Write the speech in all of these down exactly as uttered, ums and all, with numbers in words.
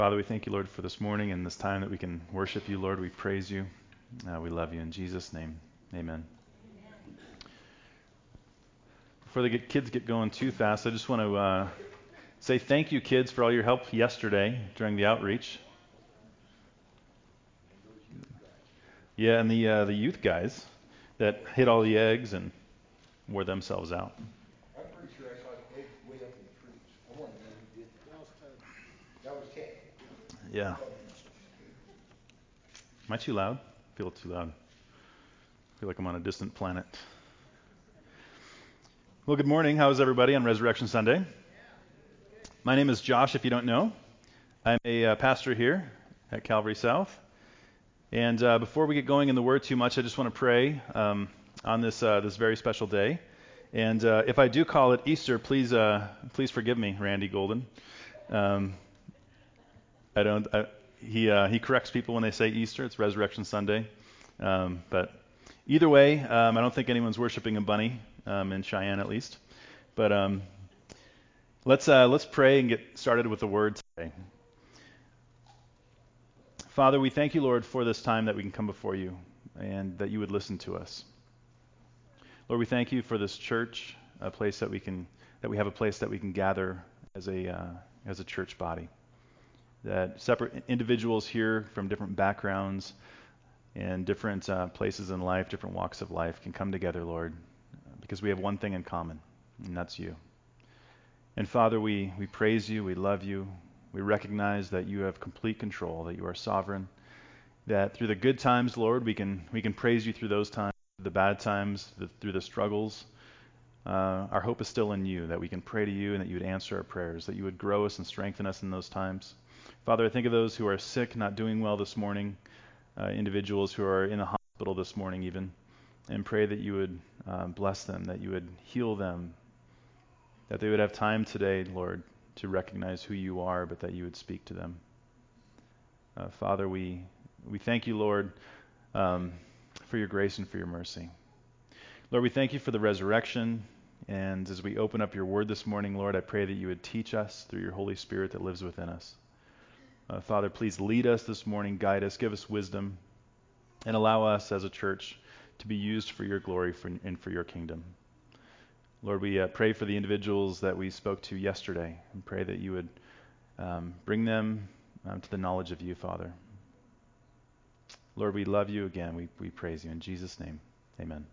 Father, we thank you, Lord, for this morning and this time that we can worship you, Lord. We praise you. Uh, we love you. In Jesus' name, amen. Before the get, kids get going too fast, I just want to uh, say thank you, kids, for all your help yesterday during the outreach. Yeah, and the uh, the youth guys that hid all the eggs and wore themselves out. I'm pretty sure I saw eggs way up in the trees. I want to know who did that. That was Ted. That was Ted. Yeah. Am I too loud? I feel too loud. I feel like I'm on a distant planet. Well, good morning. How is everybody on Resurrection Sunday? My name is Josh, if you don't know. I'm a uh, pastor here at Calvary South. And uh, before we get going in the Word too much, I just want to pray um, on this uh, this very special day. And uh, if I do call it Easter, please uh, please forgive me, Randy Golden. Um, I don't. I, he uh, he corrects people when they say Easter. It's Resurrection Sunday. Um, but either way, um, I don't think anyone's worshiping a bunny um, in Cheyenne, at least. But um, let's uh, let's pray and get started with the Word today. Father, we thank you, Lord, for this time that we can come before you and that you would listen to us. Lord, we thank you for this church, a place that we can that we have a place that we can gather as a uh, as a church body. That separate individuals here from different backgrounds and different uh, places in life, different walks of life, can come together, Lord, because we have one thing in common, and that's you. And Father, we, we praise you, we love you, we recognize that you have complete control, that you are sovereign, that through the good times, Lord, we can we can praise you through those times, the bad times, the, through the struggles. Uh, our hope is still in you, that we can pray to you and that you would answer our prayers, that you would grow us and strengthen us in those times. Father, I think of those who are sick, not doing well this morning, uh, individuals who are in the hospital this morning even, and pray that you would uh, bless them, that you would heal them, that they would have time today, Lord, to recognize who you are, but that you would speak to them. Uh, Father, we we thank you, Lord, um, for your grace and for your mercy. Lord, we thank you for the resurrection, and as we open up your word this morning, Lord, I pray that you would teach us through your Holy Spirit that lives within us. Uh, Father, please lead us this morning, guide us, give us wisdom, and allow us as a church to be used for your glory for, and for your kingdom. Lord, we uh, pray for the individuals that we spoke to yesterday, and pray that you would um, bring them um, to the knowledge of you, Father. Lord, we love you again. We, we praise you. In Jesus' name, amen.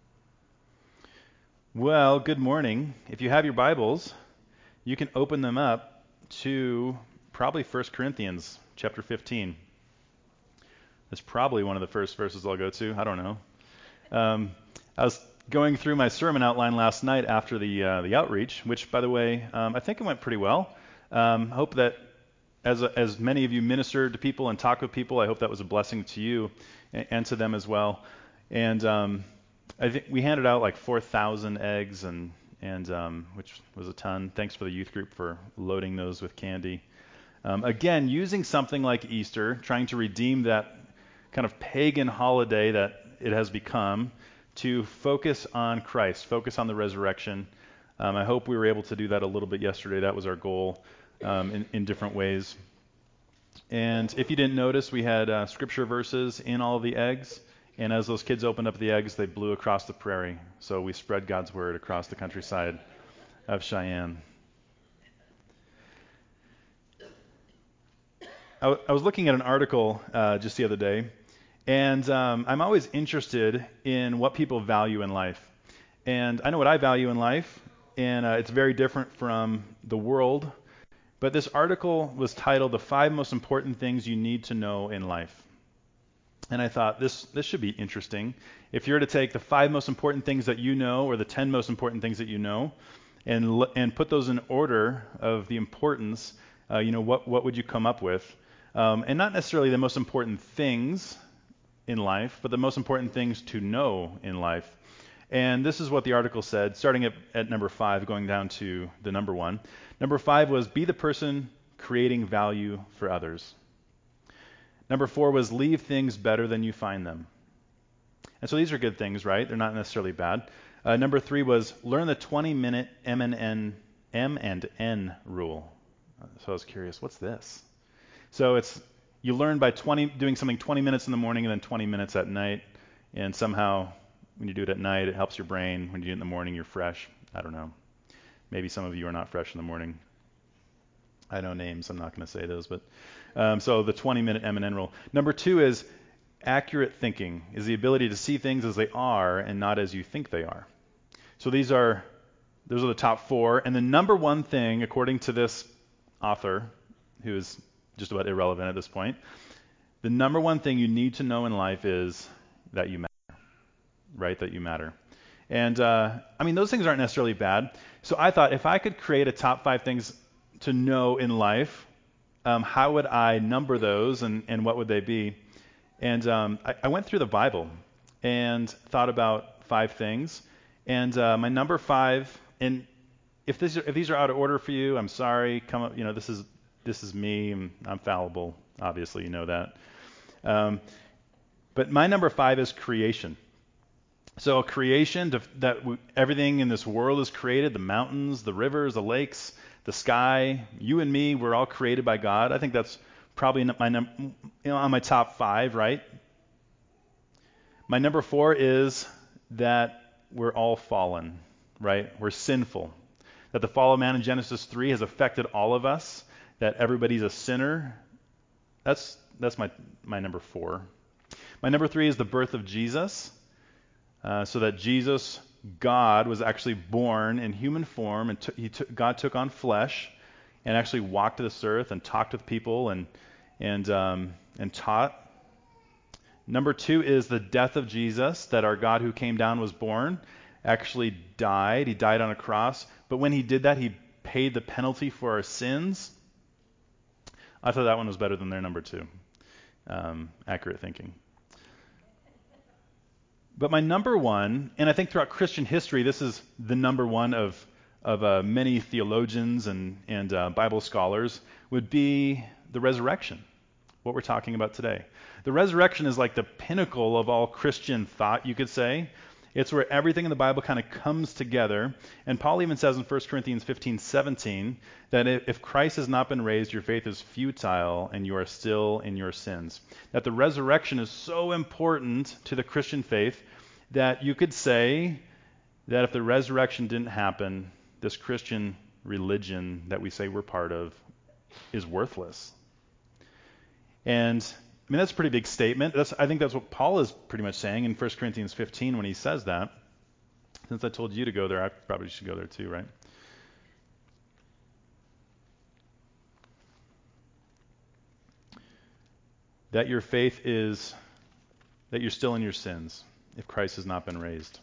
Well, good morning. If you have your Bibles, you can open them up to probably First Corinthians chapter fifteen. That's probably one of the first verses I'll go to. I don't know. Um, I was going through my sermon outline last night after the uh, the outreach, which, by the way, um, I think it went pretty well. Um, I hope that as a, as many of you ministered to people and talked with people, I hope that was a blessing to you and, and to them as well. And um, I think we handed out like four thousand eggs, and and um, which was a ton. Thanks for the youth group for loading those with candy. Um, again, using something like Easter, trying to redeem that kind of pagan holiday that it has become to focus on Christ, focus on the resurrection. Um, I hope we were able to do that a little bit yesterday. That was our goal um, in, in different ways. And if you didn't notice, we had uh, scripture verses in all of the eggs. And as those kids opened up the eggs, they blew across the prairie. So we spread God's word across the countryside of Cheyenne. I, w- I was looking at an article uh, just the other day, and um, I'm always interested in what people value in life. And I know what I value in life, and uh, it's very different from the world. But this article was titled, "The Five Most Important Things You Need to Know in Life." And I thought, this this should be interesting. If you were to take the five most important things that you know, or the ten most important things that you know, and and put those in order of the importance, uh, you know, what, what would you come up with? Um, and not necessarily the most important things in life, but the most important things to know in life. And this is what the article said, starting at, at number five, going down to the number one. Number five was, be the person creating value for others. Number four was, leave things better than you find them. And so these are good things, right? They're not necessarily bad. Uh, number three was, learn the twenty-minute M and N, M and N rule. So I was curious, what's this? So it's you learn by twenty doing something twenty minutes in the morning and then twenty minutes at night, and somehow when you do it at night, it helps your brain. When you do it in the morning, you're fresh. I don't know. Maybe some of you are not fresh in the morning. I know names. I'm not going to say those, but um, so the twenty-minute M and N rule. Number two is accurate thinking, is the ability to see things as they are and not as you think they are. So these are those are the top four, and the number one thing, according to this author, who is just about irrelevant at this point, the number one thing you need to know in life is that you matter, right? That you matter. And uh, I mean, those things aren't necessarily bad. So I thought if I could create a top five things to know in life, um, how would I number those, and, and what would they be? And um, I, I went through the Bible and thought about five things. And uh, my number five, and if this if these are out of order for you, I'm sorry. Come up, you know, this is this is me. I'm, I'm fallible. Obviously, you know that. Um, but my number five is creation. So creation, to, that w- everything in this world is created, the mountains, the rivers, the lakes, the sky, you and me, we're all created by God. I think that's probably my num- you know, on my top five, right? My number four is that we're all fallen, right? We're sinful. That the fall of man in Genesis three has affected all of us, that everybody's a sinner. That's that's my, my number four. My number three is the birth of Jesus. Uh, so that Jesus, God, was actually born in human form, and t- he t- God took on flesh and actually walked this earth and talked with people and and um, and taught. Number two is the death of Jesus, that our God who came down was born, actually died. He died on a cross, but when he did that, he paid the penalty for our sins. I thought that one was better than their number two. Um, accurate thinking. But my number one, and I think throughout Christian history, this is the number one of of uh, many theologians and and uh, Bible scholars, would be the resurrection. What we're talking about today. The resurrection is like the pinnacle of all Christian thought, you could say. It's where everything in the Bible kind of comes together. And Paul even says in First Corinthians fifteen seventeen that if Christ has not been raised, your faith is futile and you are still in your sins. That the resurrection is so important to the Christian faith that you could say that if the resurrection didn't happen, this Christian religion that we say we're part of is worthless. And I mean, that's a pretty big statement. That's, I think that's what Paul is pretty much saying in First Corinthians fifteen when he says that. Since I told you to go there, I probably should go there too, right? That your faith is, that you're still in your sins if Christ has not been raised.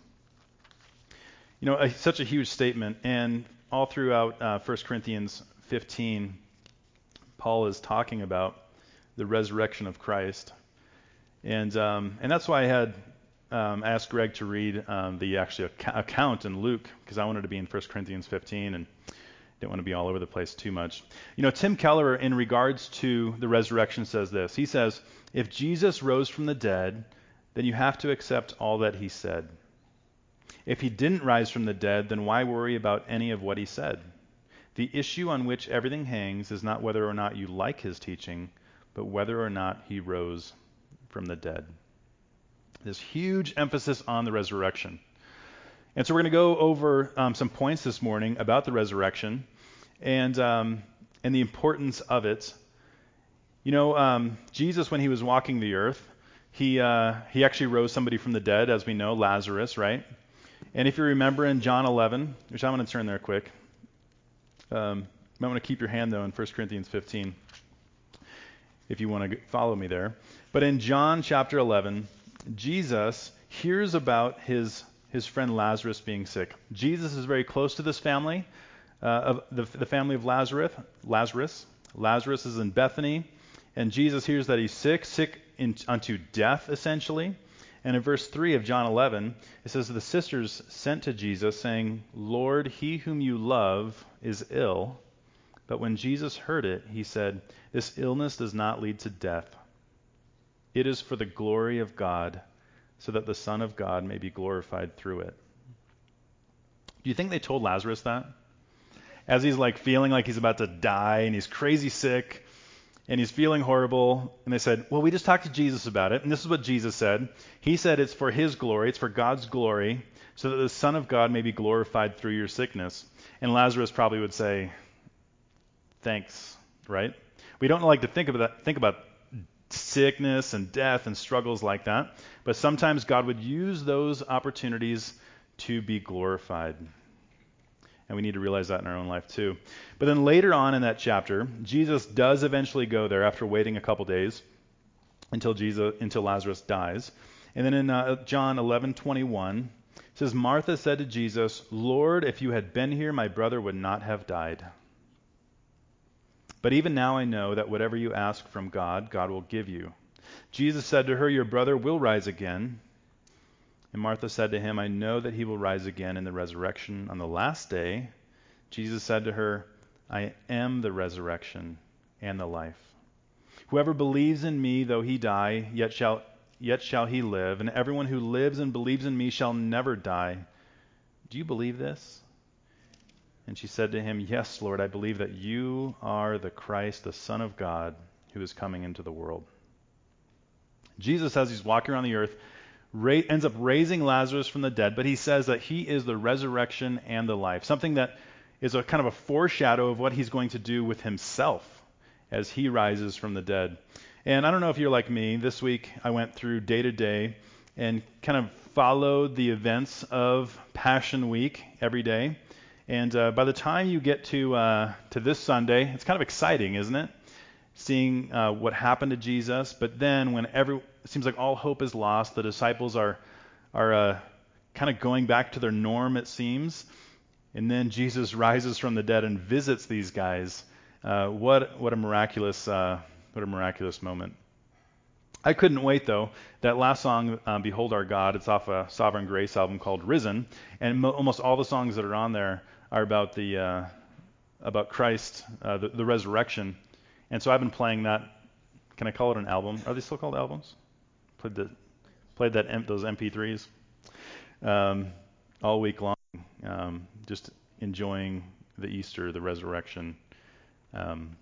You know, a, such a huge statement. And all throughout uh, First Corinthians fifteen, Paul is talking about the resurrection of Christ. And um, and that's why I had um, asked Greg to read um, the actual ac- account in Luke, because I wanted to be in First Corinthians fifteen and didn't want to be all over the place too much. You know, Tim Keller, in regards to the resurrection, says this. He says, if Jesus rose from the dead, then you have to accept all that he said. If he didn't rise from the dead, then why worry about any of what he said? The issue on which everything hangs is not whether or not you like his teaching, but whether or not he rose from the dead. This huge emphasis on the resurrection. And so we're going to go over um, some points this morning about the resurrection and um, and the importance of it. You know, um, Jesus, when he was walking the earth, he uh, he actually rose somebody from the dead, as we know, Lazarus, right? And if you remember in John eleven, which I'm going to turn there quick. Um, you might want to keep your hand, though, in First Corinthians fifteen. If you want to follow me there. But in John chapter eleven, Jesus hears about his his friend Lazarus being sick. Jesus is very close to this family, uh, of the, the family of Lazarus. Lazarus. Lazarus is in Bethany, and Jesus hears that he's sick, sick in, unto death, essentially. And in verse three of John eleven, it says, the sisters sent to Jesus, saying, Lord, he whom you love is ill. But when Jesus heard it, he said, this illness does not lead to death. It is for the glory of God, so that the Son of God may be glorified through it. Do you think they told Lazarus that? As he's like feeling like he's about to die and he's crazy sick, and he's feeling horrible. And they said, well, we just talked to Jesus about it. And this is what Jesus said. He said it's for his glory, it's for God's glory, so that the Son of God may be glorified through your sickness. And Lazarus probably would say, thanks, right? We don't like to think about that, think about sickness and death and struggles like that, but sometimes God would use those opportunities to be glorified. And we need to realize that in our own life too. But then later on in that chapter, Jesus does eventually go there after waiting a couple days until Jesus until Lazarus dies. And then in uh, John eleven twenty-one, it says, Martha said to Jesus, Lord, if you had been here, my brother would not have died. But even now I know that whatever you ask from God, God will give you. Jesus said to her, your brother will rise again. And Martha said to him, I know that he will rise again in the resurrection on the last day. Jesus said to her, I am the resurrection and the life. Whoever believes in me, though he die, yet shall yet shall he live. And everyone who lives and believes in me shall never die. Do you believe this? And she said to him, yes, Lord, I believe that you are the Christ, the Son of God, who is coming into the world. Jesus, as he's walking around the earth, ra- ends up raising Lazarus from the dead, but he says that he is the resurrection and the life, something that is a kind of a foreshadow of what he's going to do with himself as he rises from the dead. And I don't know if you're like me. This week I went through day to day and kind of followed the events of Passion Week every day. And uh, by the time you get to uh, to this Sunday, it's kind of exciting, isn't it? Seeing uh, what happened to Jesus. But then when every it seems like all hope is lost, the disciples are are uh, kind of going back to their norm, it seems. And then Jesus rises from the dead and visits these guys. Uh, what what a miraculous uh, what a miraculous moment. I couldn't wait, though. That last song, um, Behold Our God, it's off a Sovereign Grace album called Risen, and mo- almost all the songs that are on there are about the uh, about Christ, uh, the, the resurrection. And so I've been playing that. Can I call it an album? Are they still called albums? Played the played that M- those M P threes um, all week long, um, just enjoying the Easter, the resurrection um,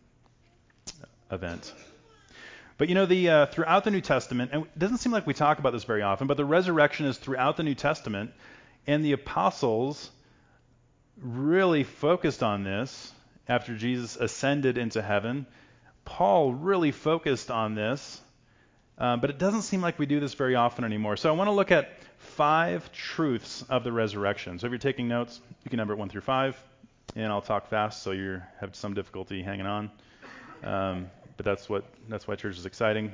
event. But you know, the uh, throughout the New Testament, and it doesn't seem like we talk about this very often, but the resurrection is throughout the New Testament, and the apostles really focused on this after Jesus ascended into heaven. Paul really focused on this, uh, but it doesn't seem like we do this very often anymore. So I want to look at five truths of the resurrection. So if you're taking notes, you can number it one through five, and I'll talk fast, so you have some difficulty hanging on. Um, But that's what that's why church is exciting.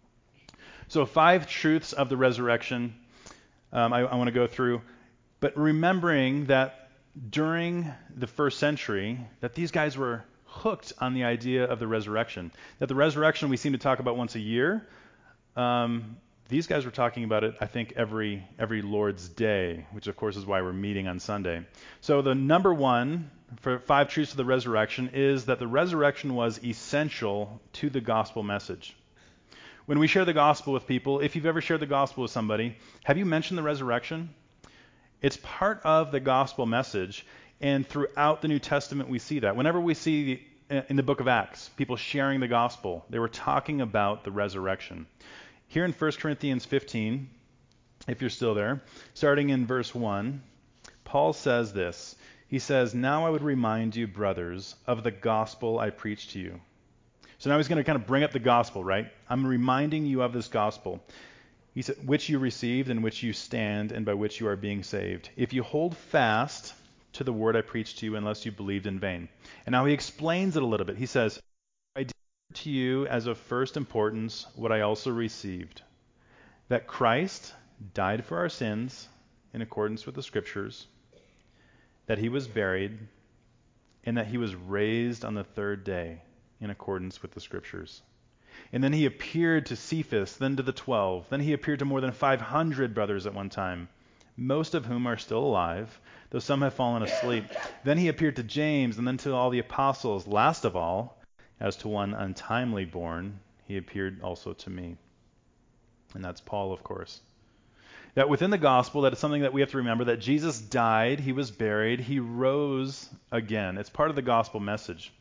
So five truths of the resurrection um, I, I want to go through. But remembering that during the first century, that these guys were hooked on the idea of the resurrection. That the resurrection we seem to talk about once a year. Um, these guys were talking about it, I think, every every Lord's Day, which of course is why we're meeting on Sunday. So the number one for five truths of the resurrection is that the resurrection was essential to the gospel message. When we share the gospel with people, if you've ever shared the gospel with somebody, have you mentioned the resurrection? It's part of the gospel message, and throughout the New Testament we see that. Whenever we see in the book of Acts people sharing the gospel, they were talking about the resurrection. Here in First Corinthians fifteen, if you're still there, starting in verse one, Paul says this. He says, now I would remind you, brothers, of the gospel I preached to you. So now he's going to kind of bring up the gospel, right? I'm reminding you of this gospel. He said, which you received, and which you stand, and by which you are being saved, if you hold fast to the word I preached to you, unless you believed in vain. And now he explains it a little bit. He says, I delivered to you as of first importance what I also received, that Christ died for our sins in accordance with the Scriptures, that he was buried, and that he was raised on the third day in accordance with the Scriptures. And then he appeared to Cephas, then to the twelve. Then he appeared to more than five hundred brothers at one time, most of whom are still alive, though some have fallen asleep. Then he appeared to James, and then to all the apostles. Last of all, as to one untimely born, he appeared also to me. And that's Paul, of course. That within the gospel, that is something that we have to remember, that Jesus died, he was buried, he rose again. It's part of the gospel message.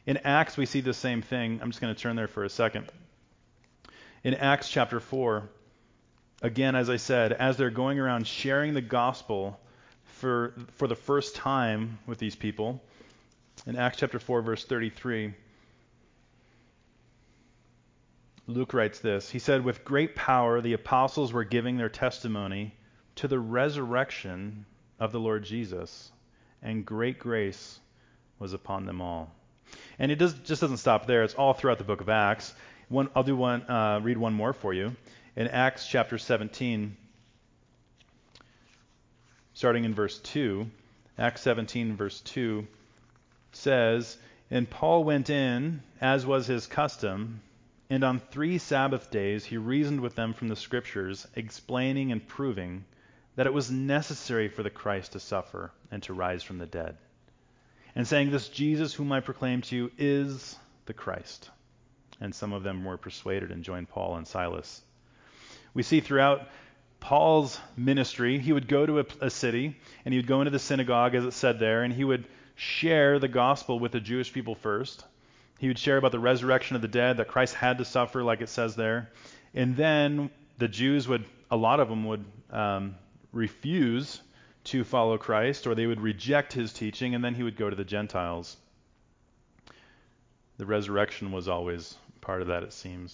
In Acts, we see the same thing. I'm just going to turn there for a second. In Acts chapter four, again, as I said, as they're going around sharing the gospel for, for the first time with these people, in Acts chapter four, verse thirty-three, Luke writes this. He said, "With great power the apostles were giving their testimony to the resurrection of the Lord Jesus, and great grace was upon them all." And it does, just doesn't stop there. It's all throughout the book of Acts. One, I'll do one, uh, read one more for you. In Acts chapter seventeen, starting in verse two, Acts seventeen, verse two says, "And Paul went in, as was his custom, and on three Sabbath days he reasoned with them from the Scriptures, explaining and proving that it was necessary for the Christ to suffer and to rise from the dead. And saying, 'This Jesus whom I proclaim to you is the Christ.' And some of them were persuaded and joined Paul and Silas." We see throughout Paul's ministry, he would go to a, a city, and he would go into the synagogue, as it said there, and he would share the gospel with the Jewish people first. He would share about the resurrection of the dead, that Christ had to suffer, like it says there. And then the Jews would, a lot of them would um, refuse to follow Christ, or they would reject his teaching, and then he would go to the Gentiles. The resurrection was always part of that, it seems.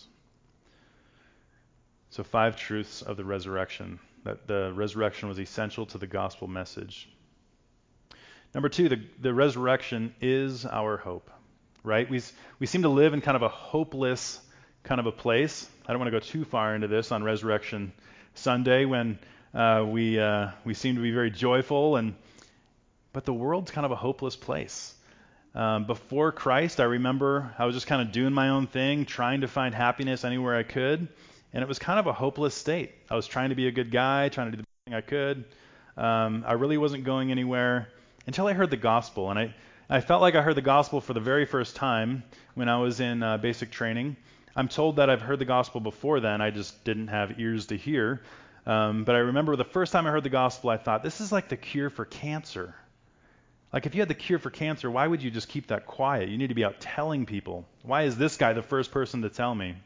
So five truths of the resurrection, that the resurrection was essential to the gospel message. Number two, the, the resurrection is our hope, right? We, we seem to live in kind of a hopeless kind of a place. I don't want to go too far into this on Resurrection Sunday when uh, we uh, we seem to be very joyful, and but the world's kind of a hopeless place. Um, before Christ, I remember I was just kind of doing my own thing, trying to find happiness anywhere I could, and it was kind of a hopeless state. I was trying to be a good guy, trying to do the best thing I could. Um, I really wasn't going anywhere until I heard the gospel, and I, I felt like I heard the gospel for the very first time when I was in uh, basic training. I'm told that I've heard the gospel before then, I just didn't have ears to hear. Um, but I remember the first time I heard the gospel, I thought, this is like the cure for cancer. Like if you had the cure for cancer, why would you just keep that quiet? You need to be out telling people. Why is this guy the first person to tell me?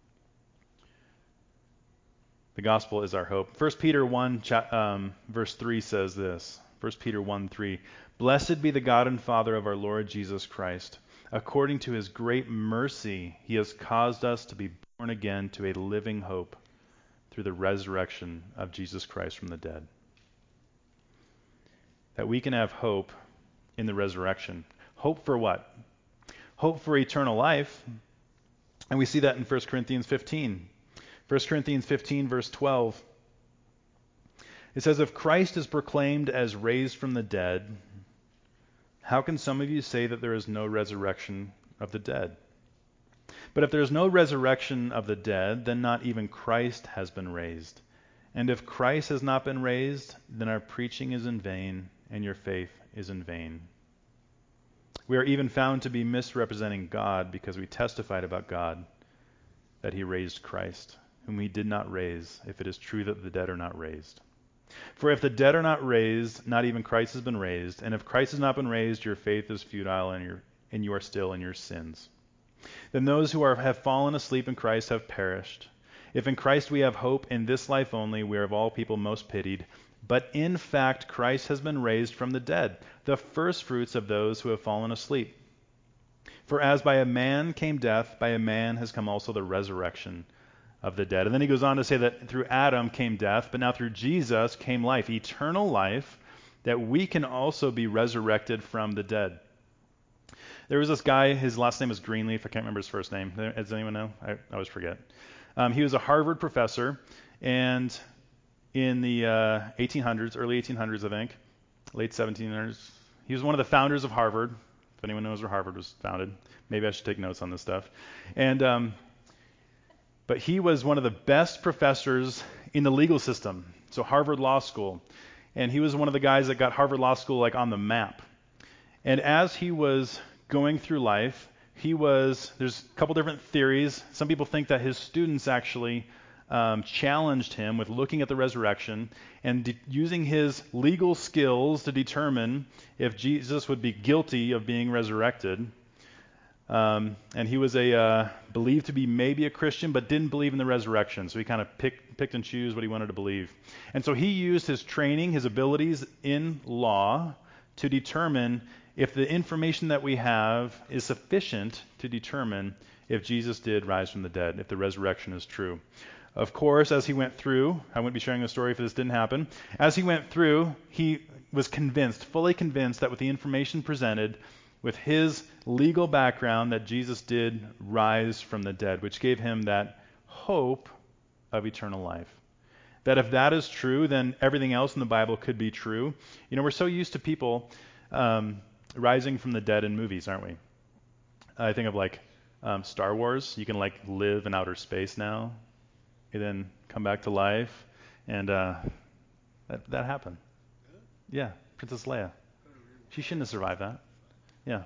The gospel is our hope. First Peter one, um, verse three says this. First Peter one, three. "Blessed be the God and Father of our Lord Jesus Christ. According to his great mercy, he has caused us to be born again to a living hope through the resurrection of Jesus Christ from the dead." That we can have hope in the resurrection. Hope for what? Hope for eternal life. And we see that in First Corinthians fifteen. First Corinthians fifteen, verse twelve. It says, "If Christ is proclaimed as raised from the dead, how can some of you say that there is no resurrection of the dead? But if there is no resurrection of the dead, then not even Christ has been raised. And if Christ has not been raised, then our preaching is in vain, and your faith is in vain. We are even found to be misrepresenting God because we testified about God that he raised Christ, whom he did not raise, if it is true that the dead are not raised. For if the dead are not raised, not even Christ has been raised. And if Christ has not been raised, your faith is futile, and, your, and you are still in your sins. Then those who are, have fallen asleep in Christ have perished. If in Christ we have hope in this life only, we are of all people most pitied. But in fact, Christ has been raised from the dead, the firstfruits of those who have fallen asleep. For as by a man came death, by a man has come also the resurrection of the dead." And then he goes on to say that through Adam came death, but now through Jesus came life, eternal life, that we can also be resurrected from the dead. There was this guy, his last name was Greenleaf. I can't remember his first name. Does anyone know? I, I always forget. Um, he was a Harvard professor, and in the uh, eighteen hundreds, early eighteen hundreds, I think, late seventeen hundreds, he was one of the founders of Harvard. If anyone knows where Harvard was founded, maybe I should take notes on this stuff. And um, But he was one of the best professors in the legal system, so Harvard Law School. And he was one of the guys that got Harvard Law School like on the map. And as he was going through life, he was, there's a couple different theories. Some people think that his students actually um, challenged him with looking at the resurrection and de- using his legal skills to determine if Jesus would be guilty of being resurrected. Um, and he was a uh, believed to be maybe a Christian, but didn't believe in the resurrection. So he kind of picked, picked and chose what he wanted to believe. And so he used his training, his abilities in law to determine if the information that we have is sufficient to determine if Jesus did rise from the dead, if the resurrection is true. Of course, as he went through, I wouldn't be sharing the story if this didn't happen. As he went through, he was convinced, fully convinced, that with the information presented, with his legal background, that Jesus did rise from the dead, which gave him that hope of eternal life. That if that is true, then everything else in the Bible could be true. You know, we're so used to people um, rising from the dead in movies, aren't we? I think of like um, Star Wars. You can like live in outer space now, and then come back to life, and uh, that that happened. Yeah, Princess Leia. She shouldn't have survived that. Yeah.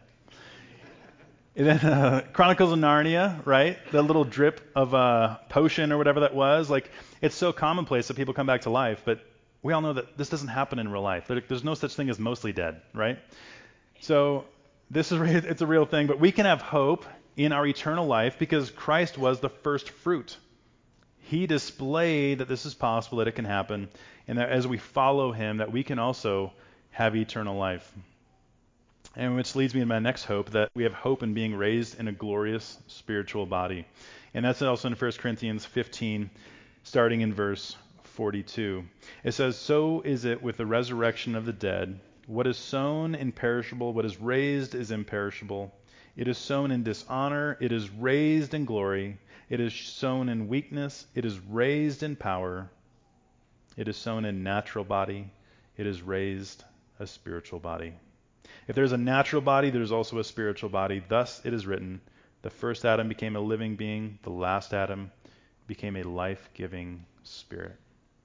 And then uh, Chronicles of Narnia, right? The little drip of a uh, potion or whatever that was. Like, it's so commonplace that people come back to life, but we all know that this doesn't happen in real life. There, there's no such thing as mostly dead, right? So this is it's a real thing, but we can have hope in our eternal life because Christ was the first fruit. He displayed that this is possible, that it can happen, and that as we follow him, that we can also have eternal life. And which leads me to my next hope, that we have hope in being raised in a glorious spiritual body. And that's also in First Corinthians fifteen, starting in verse forty-two. It says, "So is it with the resurrection of the dead. What is sown imperishable, what is raised is imperishable. It is sown in dishonor, it is raised in glory. It is sown in weakness, it is raised in power. It is sown in natural body, it is raised a spiritual body." If there's a natural body, there's also a spiritual body. Thus it is written, the first Adam became a living being, the last Adam became a life-giving spirit.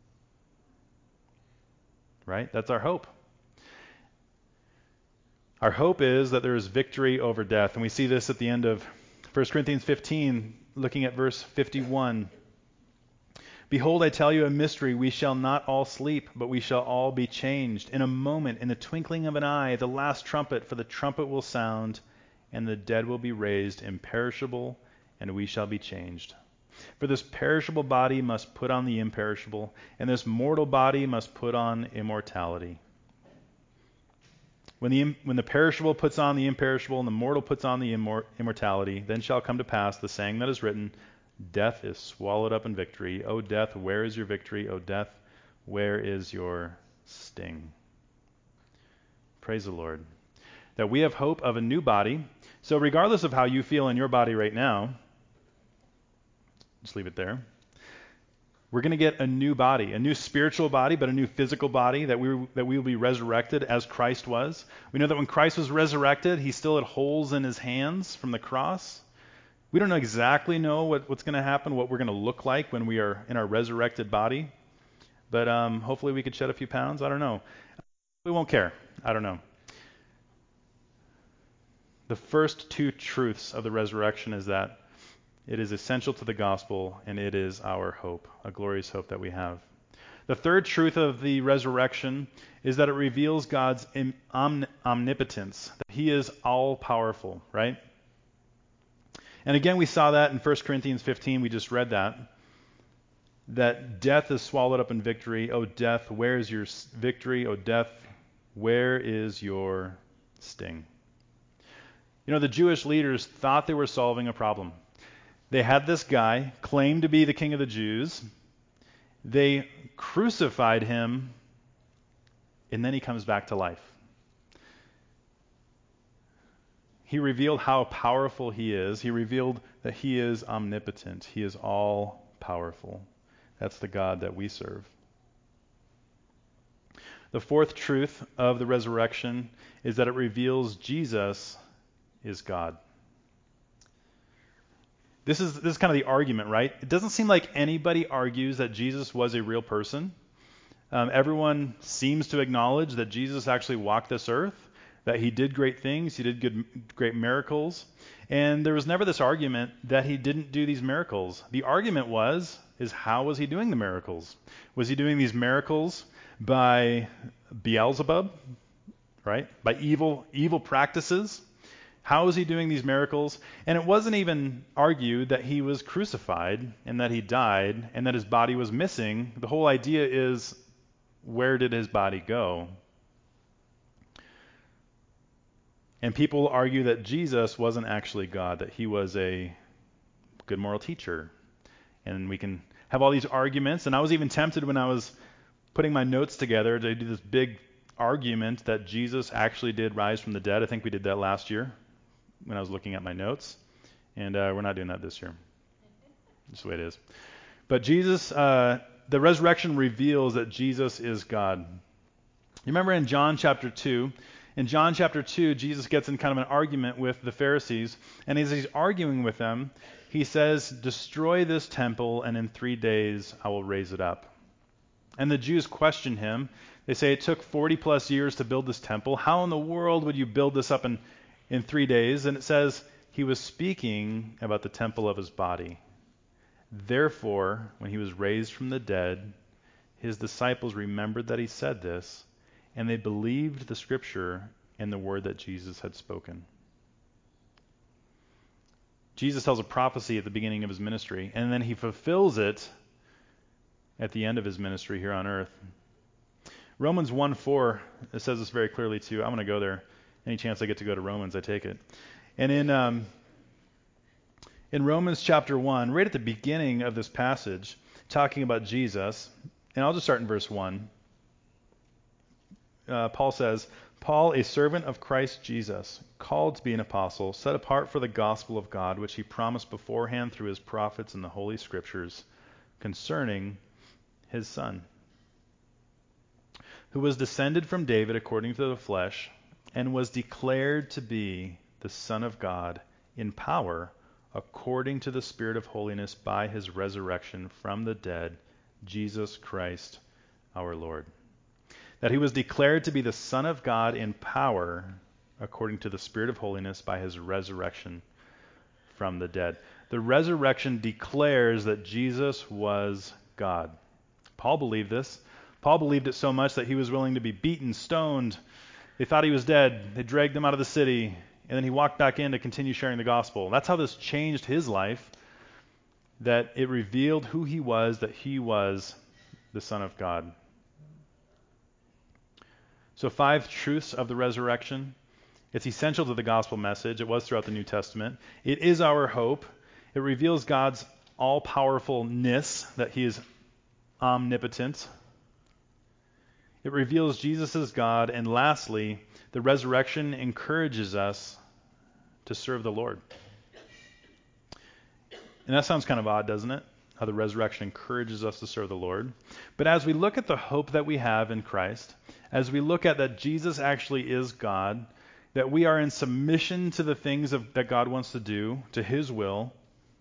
Right? That's our hope. Our hope is that there is victory over death. And we see this at the end of First Corinthians fifteen, looking at verse fifty-one. "Behold, I tell you a mystery. We shall not all sleep, but we shall all be changed. In a moment, in the twinkling of an eye, the last trumpet, for the trumpet will sound, and the dead will be raised imperishable, and we shall be changed. For this perishable body must put on the imperishable, and this mortal body must put on immortality. When the, when the perishable puts on the imperishable, and the mortal puts on the immor- immortality, then shall come to pass the saying that is written, death is swallowed up in victory. O death, where is your victory? O death, where is your sting?" Praise the Lord. That we have hope of a new body. So regardless of how you feel in your body right now, just leave it there. We're going to get a new body, a new spiritual body, but a new physical body, that we that we will be resurrected as Christ was. We know that when Christ was resurrected, he still had holes in his hands from the cross. We don't know exactly know what, what's going to happen, what we're going to look like when we are in our resurrected body. But um, hopefully we could shed a few pounds. I don't know. We won't care. I don't know. The first two truths of the resurrection is that it is essential to the gospel, and it is our hope, a glorious hope that we have. The third truth of the resurrection is that it reveals God's omn- omnipotence, that he is all-powerful, right? And again, we saw that in First Corinthians fifteen. We just read that. That death is swallowed up in victory. O death, where is your victory? O death, where is your sting? You know, the Jewish leaders thought they were solving a problem. They had this guy claim to be the king of the Jews. They crucified him, and then he comes back to life. He revealed how powerful he is. He revealed that he is omnipotent. He is all powerful. That's the God that we serve. The fourth truth of the resurrection is that it reveals Jesus is God. This is this is kind of the argument, right? It doesn't seem like anybody argues that Jesus was a real person. Um, everyone seems to acknowledge that Jesus actually walked this earth, that he did great things, he did good, great miracles, and there was never this argument that he didn't do these miracles. The argument was, is how was he doing the miracles? Was he doing these miracles by Beelzebub, right? By evil evil practices? How is he doing these miracles? And it wasn't even argued that he was crucified and that he died and that his body was missing. The whole idea is, where did his body go? And people argue that Jesus wasn't actually God, that he was a good moral teacher. And we can have all these arguments. And I was even tempted when I was putting my notes together to do this big argument that Jesus actually did rise from the dead. I think we did that last year when I was looking at my notes. And uh, we're not doing that this year. That's the way it is. But Jesus, uh, the resurrection reveals that Jesus is God. You remember in John chapter two, in John chapter two, Jesus gets in kind of an argument with the Pharisees. And as he's arguing with them, he says, destroy this temple, and in three days I will raise it up. And the Jews question him. They say, it took forty plus years to build this temple. How in the world would you build this up in, in three days? And it says he was speaking about the temple of his body. Therefore, when he was raised from the dead, his disciples remembered that he said this, and they believed the scripture and the word that Jesus had spoken. Jesus tells a prophecy at the beginning of his ministry, and then he fulfills it at the end of his ministry here on earth. Romans one four, it says this very clearly too. I'm going to go there. Any chance I get to go to Romans, I take it. And in um, in Romans chapter one, right at the beginning of this passage, talking about Jesus, and I'll just start in verse one. Uh, Paul says, Paul, a servant of Christ Jesus, called to be an apostle, set apart for the gospel of God, which he promised beforehand through his prophets in the Holy Scriptures, concerning his Son, who was descended from David according to the flesh, and was declared to be the Son of God in power, according to the Spirit of holiness, by his resurrection from the dead, Jesus Christ our Lord. That he was declared to be the Son of God in power, according to the Spirit of holiness, by his resurrection from the dead. The resurrection declares that Jesus was God. Paul believed this. Paul believed it so much that he was willing to be beaten, stoned. They thought he was dead. They dragged him out of the city, and then he walked back in to continue sharing the gospel. That's how this changed his life, that it revealed who he was, that he was the Son of God. So five truths of the resurrection. It's essential to the gospel message. It was throughout the New Testament. It is our hope. It reveals God's all-powerfulness, that he is omnipotent. It reveals Jesus as God. And lastly, the resurrection encourages us to serve the Lord. And that sounds kind of odd, doesn't it? How the resurrection encourages us to serve the Lord. But as we look at the hope that we have in Christ, as we look at that Jesus actually is God, that we are in submission to the things of, that God wants to do, to his will,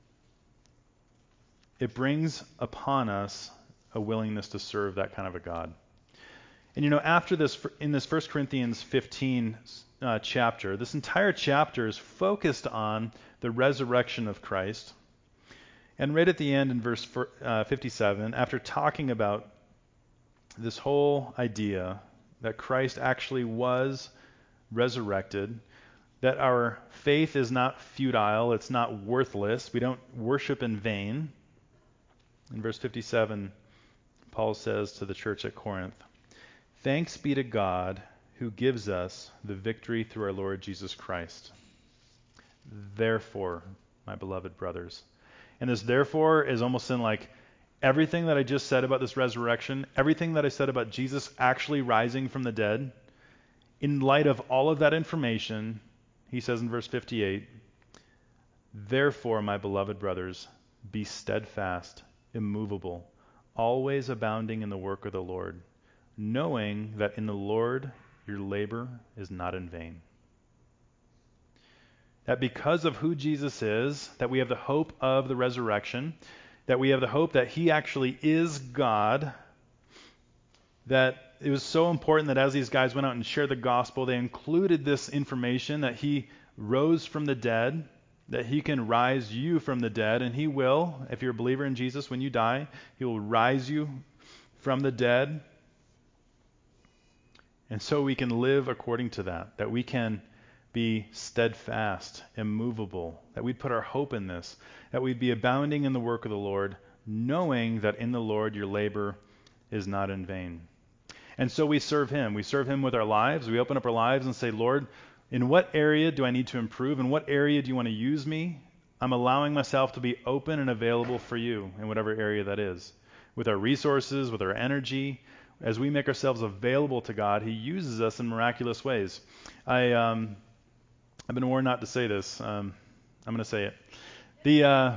it brings upon us a willingness to serve that kind of a God. And you know, after this, in this First Corinthians fifteen uh, chapter, this entire chapter is focused on the resurrection of Christ. And right at the end in verse uh, fifty-seven, after talking about this whole idea that Christ actually was resurrected, that our faith is not futile, it's not worthless, we don't worship in vain. In verse fifty-seven, Paul says to the church at Corinth, "Thanks be to God who gives us the victory through our Lord Jesus Christ. Therefore, my beloved brothers." And this therefore is almost in like everything that I just said about this resurrection, everything that I said about Jesus actually rising from the dead, in light of all of that information, he says in verse fifty-eight, "Therefore, my beloved brothers, be steadfast, immovable, always abounding in the work of the Lord, knowing that in the Lord your labor is not in vain." That because of who Jesus is, that we have the hope of the resurrection, that we have the hope that he actually is God, that it was so important that as these guys went out and shared the gospel, they included this information that he rose from the dead, that he can rise you from the dead, and he will, if you're a believer in Jesus, when you die, he will rise you from the dead. And so we can live according to that, that we can be steadfast, immovable, that we'd put our hope in this, that we'd be abounding in the work of the Lord, knowing that in the Lord your labor is not in vain. And so we serve him. We serve him with our lives. We open up our lives and say, Lord, in what area do I need to improve? In what area do you want to use me? I'm allowing myself to be open and available for you in whatever area that is. With our resources, with our energy, as we make ourselves available to God, he uses us in miraculous ways. I, um, I've been warned not to say this. Um, I'm going to say it. The uh,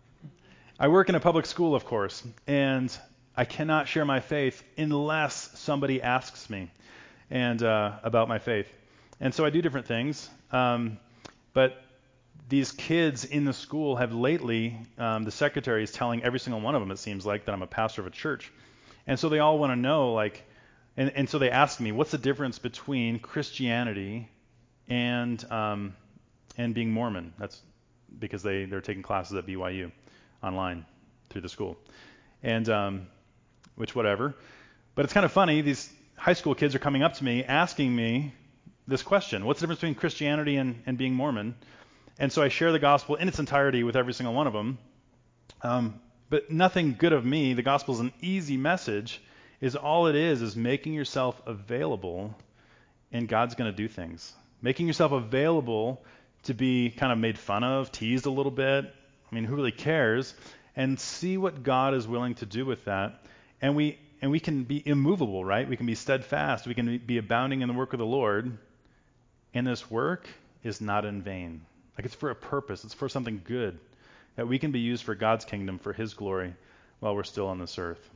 I work in a public school, of course, and I cannot share my faith unless somebody asks me and uh, about my faith. And so I do different things. Um, but these kids in the school have lately, um, the secretary is telling every single one of them, it seems like, that I'm a pastor of a church. And so they all want to know, like, and, and so they ask me, what's the difference between Christianity and um, and being Mormon? That's because they, they're taking classes at B Y U online through the school. And um, which whatever. But it's kind of funny, these high school kids are coming up to me asking me this question, what's the difference between Christianity and, and being Mormon? And so I share the gospel in its entirety with every single one of them. Um, but nothing good of me, the gospel is an easy message, is all it is, is making yourself available, and God's going to do things. Making yourself available to be kind of made fun of, teased a little bit. I mean, who really cares? And see what God is willing to do with that. And we and we can be immovable, right? We can be steadfast. We can be abounding in the work of the Lord. And this work is not in vain. Like, it's for a purpose. It's for something good, that we can be used for God's kingdom, for his glory, while we're still on this earth.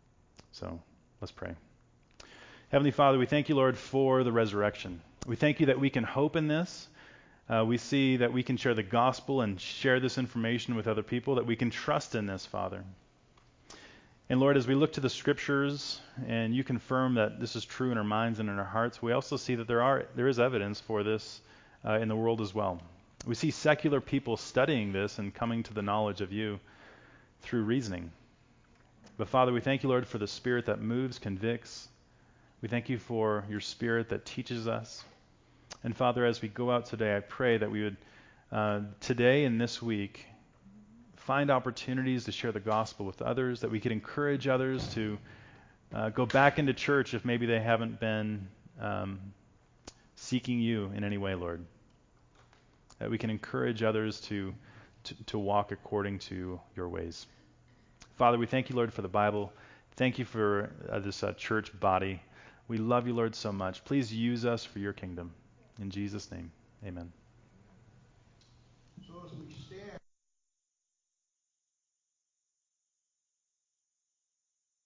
So let's pray. Heavenly Father, we thank you, Lord, for the resurrection. We thank you that we can hope in this. Uh, we see that we can share the gospel and share this information with other people, that we can trust in this, Father. And Lord, as we look to the scriptures and you confirm that this is true in our minds and in our hearts, we also see that there are there is evidence for this uh, in the world as well. We see secular people studying this and coming to the knowledge of you through reasoning. But Father, we thank you, Lord, for the Spirit that moves, convicts. We thank you for your Spirit that teaches us. And Father, as we go out today, I pray that we would, uh, today and this week, find opportunities to share the gospel with others, that we could encourage others to uh, go back into church if maybe they haven't been um, seeking you in any way, Lord. That we can encourage others to, to, to walk according to your ways. Father, we thank you, Lord, for the Bible. Thank you for uh, this uh, church body. We love you, Lord, so much. Please use us for your kingdom. In Jesus' name, amen.